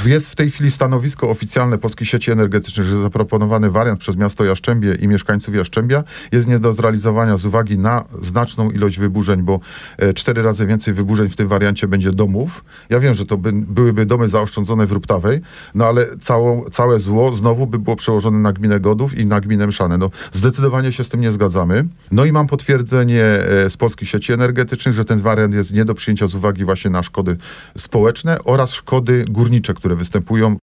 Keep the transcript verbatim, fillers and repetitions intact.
Jest w tej chwili stanowisko oficjalne Polskiej Sieci Energetycznych, że zaproponowany wariant przez miasto Jastrzębie i mieszkańców Jastrzębia jest nie do zrealizowania z uwagi na znaczną ilość wyburzeń, bo e, cztery razy więcej wyburzeń w tym wariancie będzie domów. Ja wiem, że to by, byłyby domy zaoszczędzone w Ruptawej, no ale całą, całe zło znowu by było przełożone na gminę Godów i na gminę Mszane. No, zdecydowanie się z tym nie zgadzamy. No i mam potwierdzenie e, z Polskich Sieci Energetycznych, że ten wariant jest nie do przyjęcia z uwagi właśnie na szkody społeczne oraz szkody górnicze, które występują